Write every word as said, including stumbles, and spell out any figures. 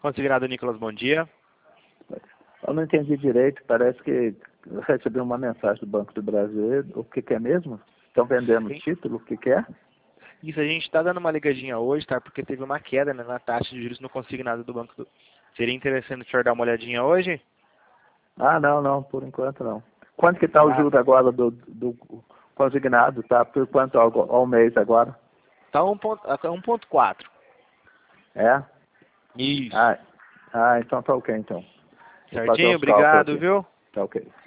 Consignado Nicolas, bom dia. Eu não entendi direito, parece que eu recebi uma mensagem do Banco do Brasil. O que, que é mesmo? Estão vendendo Sim. título? O que, que é? Isso, a gente está dando uma ligadinha hoje, tá? Porque teve uma queda, né, na taxa de juros no consignado do Banco do... Seria interessante o senhor dar uma olhadinha hoje? Ah, não, não, por enquanto não. Quanto que está o Ah, juro agora do, do consignado? Tá por quanto ao, ao mês agora? tá um ponto quatro. É? Isso. Ah, ah, então tá ok, então. Vou fazer Certinho? os cálculos Obrigado, aqui. viu? Tá ok.